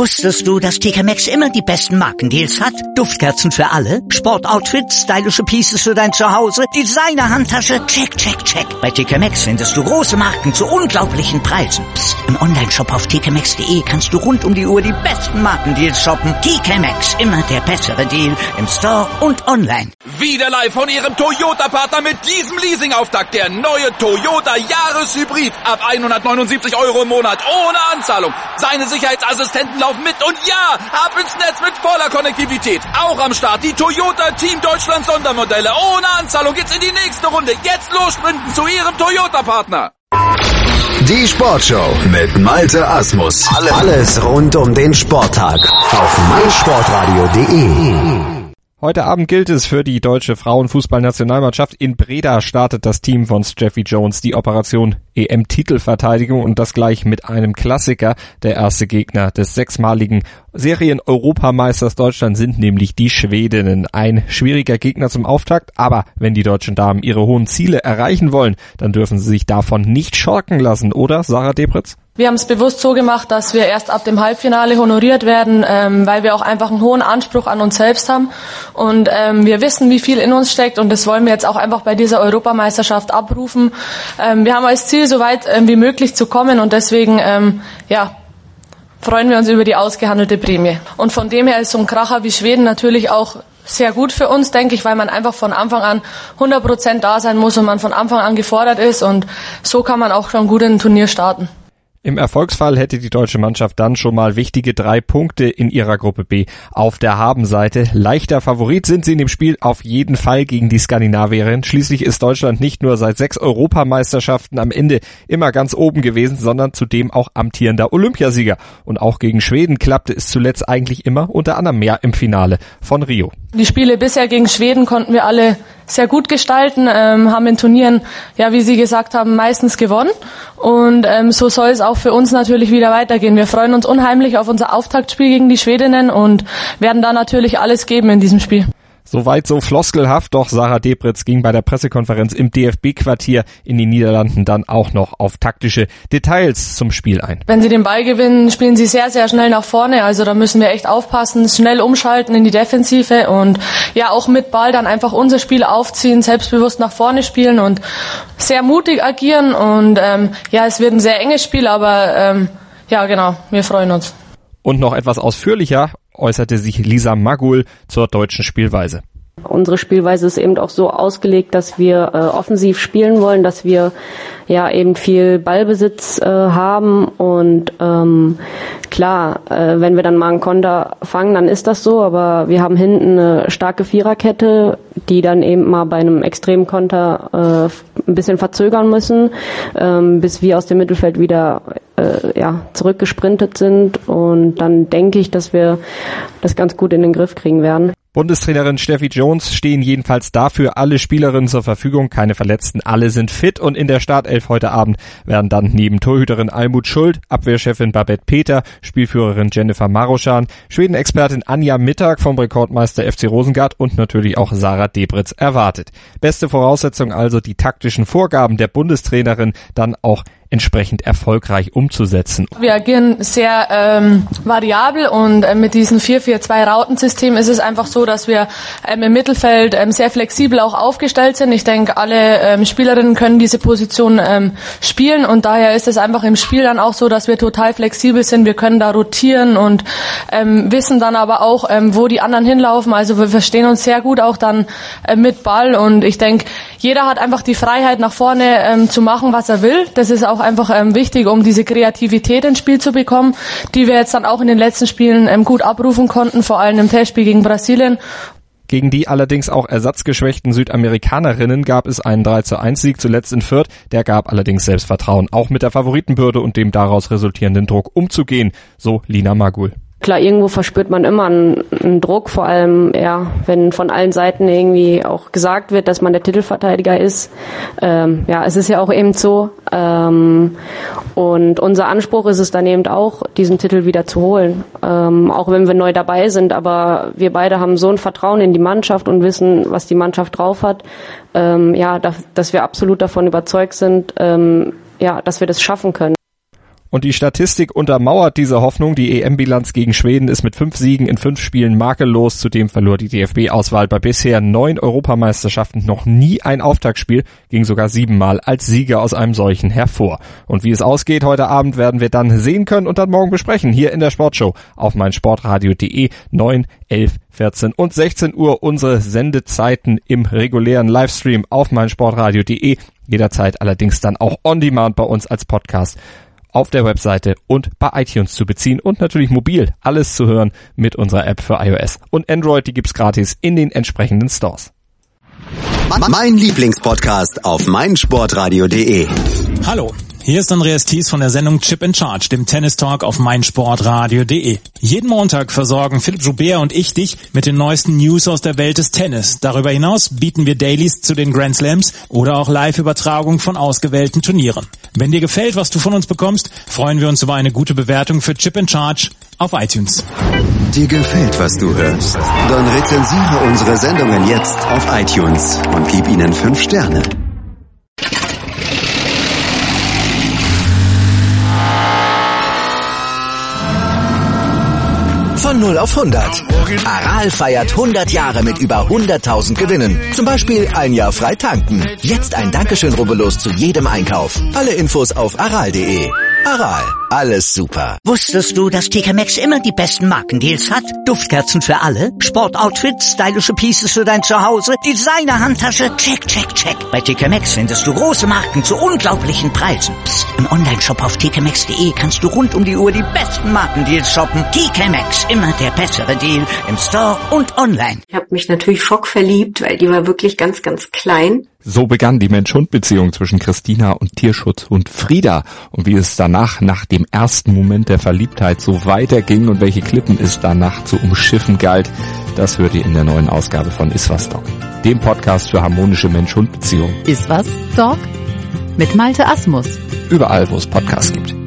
Wusstest du, dass TK Maxx immer die besten Markendeals hat? Duftkerzen für alle, Sportoutfits, stylische Pieces für dein Zuhause, Designer-Handtasche, check, check, check. Bei TK Maxx findest du große Marken zu unglaublichen Preisen. Psst. Im Onlineshop auf tkmaxx.de kannst du rund um die Uhr die besten Markendeals shoppen. TK Maxx, immer der bessere Deal im Store und online. Wieder live von Ihrem Toyota-Partner mit diesem Leasing-Auftakt. Der neue Toyota Jahreshybrid. Ab 179 € im Monat. Ohne Anzahlung. Seine Sicherheitsassistenten laufen mit. Und ja, ab ins Netz mit voller Konnektivität. Auch am Start die Toyota Team Deutschland Sondermodelle. Ohne Anzahlung geht's in die nächste Runde. Jetzt los sprinten zu Ihrem Toyota-Partner. Die Sportshow mit Malte Asmus. Alles rund um den Sporttag auf meinsportradio.de. Heute Abend gilt es für die deutsche Frauenfußballnationalmannschaft. In Breda startet das Team von Steffi Jones die Operation EM-Titelverteidigung und das gleich mit einem Klassiker. Der erste Gegner des sechsmaligen Serien-Europameisters Deutschland sind nämlich die Schwedinnen. Ein schwieriger Gegner zum Auftakt, aber wenn die deutschen Damen ihre hohen Ziele erreichen wollen, dann dürfen sie sich davon nicht schorken lassen, oder, Sarah Debritz? Wir haben es bewusst so gemacht, dass wir erst ab dem Halbfinale honoriert werden, weil wir auch einfach einen hohen Anspruch an uns selbst haben und wir wissen, wie viel in uns steckt und das wollen wir jetzt auch einfach bei dieser Europameisterschaft abrufen. Wir haben als Ziel, so weit wie möglich zu kommen und deswegen freuen wir uns über die ausgehandelte Prämie. Und von dem her ist so ein Kracher wie Schweden natürlich auch sehr gut für uns, denke ich, weil man einfach von Anfang an 100% da sein muss und man von Anfang an gefordert ist und so kann man auch schon gut in ein Turnier starten. Im Erfolgsfall hätte die deutsche Mannschaft dann schon mal wichtige 3 Punkte in ihrer Gruppe B auf der Habenseite. Leichter Favorit sind sie in dem Spiel auf jeden Fall gegen die Skandinavierinnen. Schließlich ist Deutschland nicht nur seit 6 Europameisterschaften am Ende immer ganz oben gewesen, sondern zudem auch amtierender Olympiasieger. Und auch gegen Schweden klappte es zuletzt eigentlich immer, unter anderem mehr im Finale von Rio. Die Spiele bisher gegen Schweden konnten wir alle sehr gut gestalten, haben in Turnieren, ja, wie Sie gesagt haben, meistens gewonnen. Und so soll es auch für uns natürlich wieder weitergehen. Wir freuen uns unheimlich auf unser Auftaktspiel gegen die Schwedinnen und werden da natürlich alles geben in diesem Spiel. Soweit so floskelhaft, doch Sarah Debritz ging bei der Pressekonferenz im DFB-Quartier in den Niederlanden dann auch noch auf taktische Details zum Spiel ein. Wenn sie den Ball gewinnen, spielen sie sehr, sehr schnell nach vorne, also da müssen wir echt aufpassen, schnell umschalten in die Defensive und ja auch mit Ball dann einfach unser Spiel aufziehen, selbstbewusst nach vorne spielen und sehr mutig agieren und es wird ein sehr enges Spiel, aber genau, wir freuen uns. Und noch etwas ausführlicher äußerte sich Lisa Magul zur deutschen Spielweise. Unsere Spielweise ist eben auch so ausgelegt, dass wir offensiv spielen wollen, dass wir ja eben viel Ballbesitz haben und klar, wenn wir dann mal einen Konter fangen, dann ist das so, aber wir haben hinten eine starke Viererkette, die dann eben mal bei einem extremen Konter ein bisschen verzögern müssen, bis wir aus dem Mittelfeld wieder zurückgesprintet sind und dann denke ich, dass wir das ganz gut in den Griff kriegen werden. Bundestrainerin Steffi Jones stehen jedenfalls dafür alle Spielerinnen zur Verfügung, keine Verletzten, alle sind fit und in der Startelf heute Abend werden dann neben Torhüterin Almut Schuld, Abwehrchefin Babette Peter, Spielführerin Jennifer Maroschan, Schweden-Expertin Anja Mittag vom Rekordmeister FC Rosengart und natürlich auch Sarah Debritz erwartet. Beste Voraussetzung also, die taktischen Vorgaben der Bundestrainerin dann auch entsprechend erfolgreich umzusetzen. Wir agieren sehr variabel und mit diesem 4-4-2-Rautensystem ist es einfach so, dass wir im Mittelfeld sehr flexibel auch aufgestellt sind. Ich denke, alle Spielerinnen können diese Position spielen und daher ist es einfach im Spiel dann auch so, dass wir total flexibel sind. Wir können da rotieren und wissen dann aber auch, wo die anderen hinlaufen. Also wir verstehen uns sehr gut auch dann mit Ball und ich denke, jeder hat einfach die Freiheit nach vorne zu machen, was er will. Das ist auch einfach wichtig, um diese Kreativität ins Spiel zu bekommen, die wir jetzt dann auch in den letzten Spielen gut abrufen konnten, vor allem im Testspiel gegen Brasilien. Gegen die allerdings auch ersatzgeschwächten Südamerikanerinnen gab es einen 3:1-Sieg zuletzt in Fürth. Der gab allerdings Selbstvertrauen, auch mit der Favoritenbürde und dem daraus resultierenden Druck umzugehen, so Lina Magul. Klar, irgendwo verspürt man immer einen Druck, vor allem wenn von allen Seiten irgendwie auch gesagt wird, dass man der Titelverteidiger ist. Es ist ja auch eben so. Und unser Anspruch ist es dann eben auch, diesen Titel wieder zu holen. Auch wenn wir neu dabei sind, aber wir beide haben so ein Vertrauen in die Mannschaft und wissen, was die Mannschaft drauf hat, dass wir absolut davon überzeugt sind, dass wir das schaffen können. Und die Statistik untermauert diese Hoffnung. Die EM-Bilanz gegen Schweden ist mit 5 Siegen in 5 Spielen makellos. Zudem verlor die DFB-Auswahl bei bisher 9 Europameisterschaften noch nie ein Auftaktspiel, ging sogar 7-mal als Sieger aus einem solchen hervor. Und wie es ausgeht heute Abend, werden wir dann sehen können und dann morgen besprechen, hier in der Sportshow auf meinsportradio.de, 9, 11, 14 und 16 Uhr unsere Sendezeiten im regulären Livestream auf meinsportradio.de, jederzeit allerdings dann auch on demand bei uns als Podcast auf der Webseite und bei iTunes zu beziehen und natürlich mobil alles zu hören mit unserer App für iOS und Android, die gibt's gratis in den entsprechenden Stores. Mein Lieblingspodcast auf meinsportradio.de. Hallo, hier ist Andreas Thies von der Sendung Chip in Charge, dem Tennis-Talk auf meinsportradio.de. Jeden Montag versorgen Philipp Joubert und ich dich mit den neuesten News aus der Welt des Tennis. Darüber hinaus bieten wir Dailies zu den Grand Slams oder auch Live-Übertragung von ausgewählten Turnieren. Wenn dir gefällt, was du von uns bekommst, freuen wir uns über eine gute Bewertung für Chip in Charge auf iTunes. Dir gefällt, was du hörst? Dann rezensiere unsere Sendungen jetzt auf iTunes und gib ihnen 5 Sterne. Von 0 auf 100. Aral feiert 100 Jahre mit über 100.000 Gewinnen. Zum Beispiel ein Jahr frei tanken. Jetzt ein Dankeschön, rubbellos zu jedem Einkauf. Alle Infos auf aral.de. Aral, alles super. Wusstest du, dass TK Maxx immer die besten Markendeals hat? Duftkerzen für alle, Sportoutfits, stylische Pieces für dein Zuhause, Designer-Handtasche, check, check, check. Bei TK Maxx findest du große Marken zu unglaublichen Preisen. Psst. Im Onlineshop auf tkmaxx.de kannst du rund um die Uhr die besten Markendeals shoppen. TK Maxx, immer der bessere Deal im Store und online. Ich habe mich natürlich schockverliebt, weil die war wirklich ganz, ganz klein. So begann die Mensch-Hund-Beziehung zwischen Christina und Tierschutzhund Frieda. Und wie es danach, nach dem ersten Moment der Verliebtheit, so weiterging und welche Klippen es danach zu umschiffen galt, das hört ihr in der neuen Ausgabe von Iswas Dog, dem Podcast für harmonische Mensch-Hund-Beziehungen. Iswas Dog mit Malte Asmus. Überall, wo es Podcasts gibt.